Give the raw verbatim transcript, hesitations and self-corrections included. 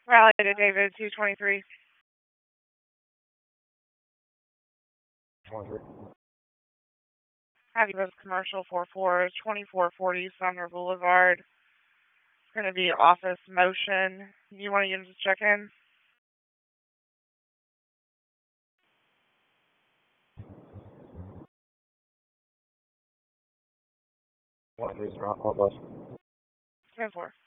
Rally to David, two twenty-three. twenty-three. Have you both commercial four four, twenty-four forty Sumner Boulevard. It's going to be office motion. You want to use the check-in? twenty-three is around, what was? ten four.